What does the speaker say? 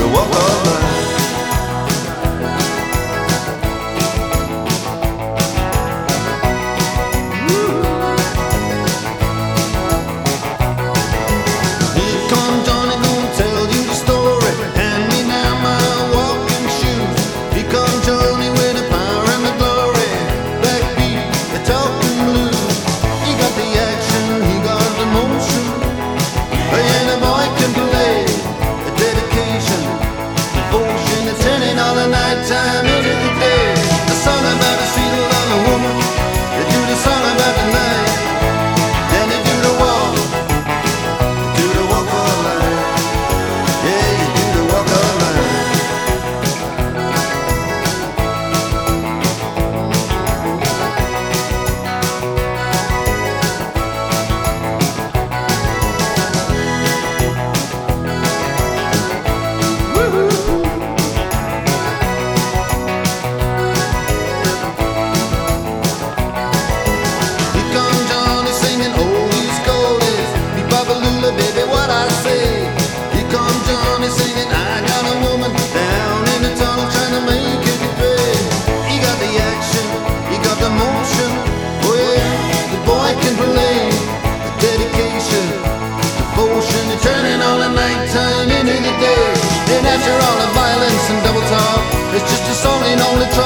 the walk of life. Here comes Johnny, gonna tell you the story. Hand me now my walking shoes. Here comes Johnny with the power and the glory. Backbeat, the talking blues. He got the action, he got the motion. And the boy can play. The dedication, devotion, it's turning all the night time into the day. The song about the sweet love of woman. They do the song about the night. Then they do the walk. Do the walk of life. Yeah, you do the walk of life. Here comes Johnny singing oldies goldies. Be Babalula, baby, what I say. Here comes Johnny singing, I got a woman down in the tunnel trying to make it pay. He got the action, he got the motion. Oh yeah, the boy can play. The dedication, devotion, they're turning all the nighttime into the day. And after all the violence and double talk, it's just a song in only